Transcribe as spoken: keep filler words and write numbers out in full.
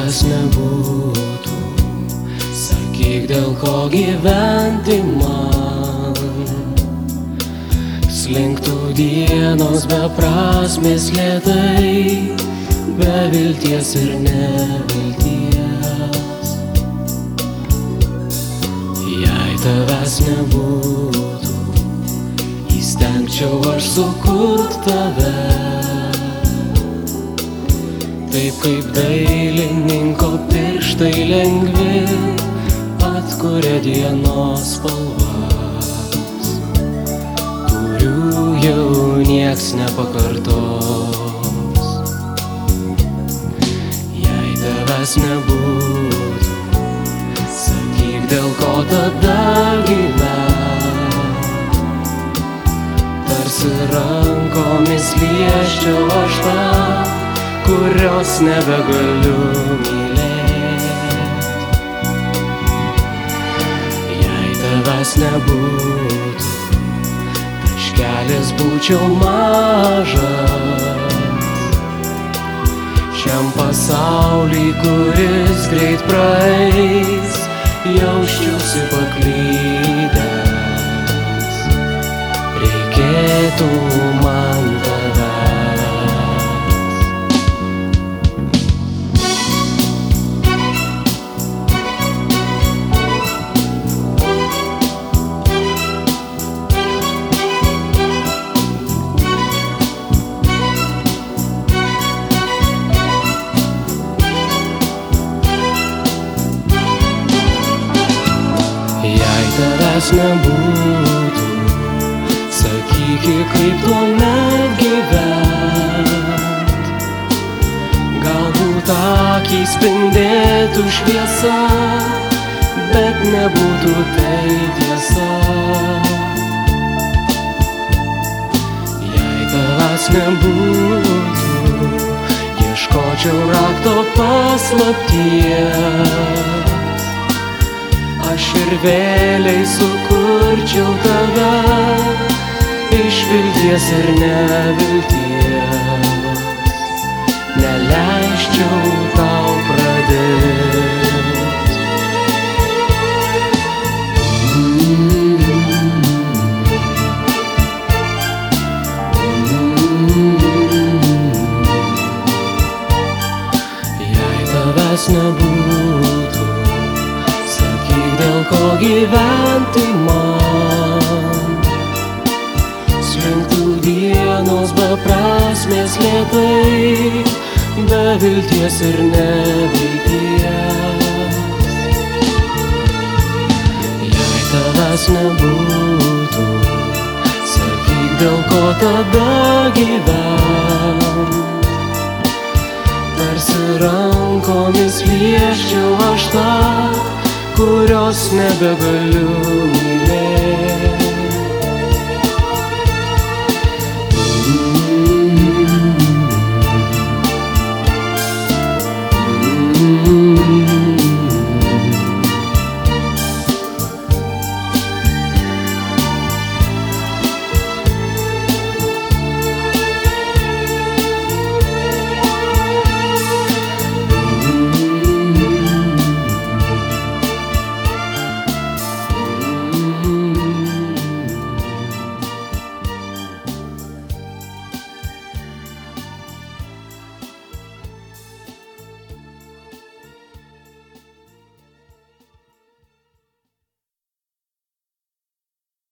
tavęs nebūtų, sakyk, dėl ko gyventi man. Slinktų dienos beprasmės lėtai, be vilties ir nevilties. Jei tavęs nebūtų, įstengčiau aš sukurt tave, taip kaip dailininko pirštai lengvi atkuria dienos spalvas, kurių jau nieks nepakartos. Jei tavęs nebūtų, sakyk, dėl ko tada gyvent. Tarsi rankomis liesčiau aš tą, kurios nebegaliu mylėt. Jei tavęs nebūtų, taškelis būčiau mažas. Šiam pasauly, kuris greit praeis, jausčiausi paklydęs. Reikėtų man tavęs. Jei tavęs nebūtų, sakyk, kaip tuomet gyvent. Galbūt akys spindėtų šviesa, bet nebūtų tai tiesa. Jei tavęs nebūtų, ieškočiau rakto paslapties. Aš ir vėliai sukurčiau tave iš vilties ir nevilties. Neleisčiau tau pradėt. Jei tavęs nebūtų, dėl ko gyventi man. Slinktų dienos beprasmės lėtai, be vilties ir nevilties. Jei tavęs nebūtų, sakyk, dėl ko tada gyvent. Tarsi rankomis liesčiau aš tą, kurios nebegaliu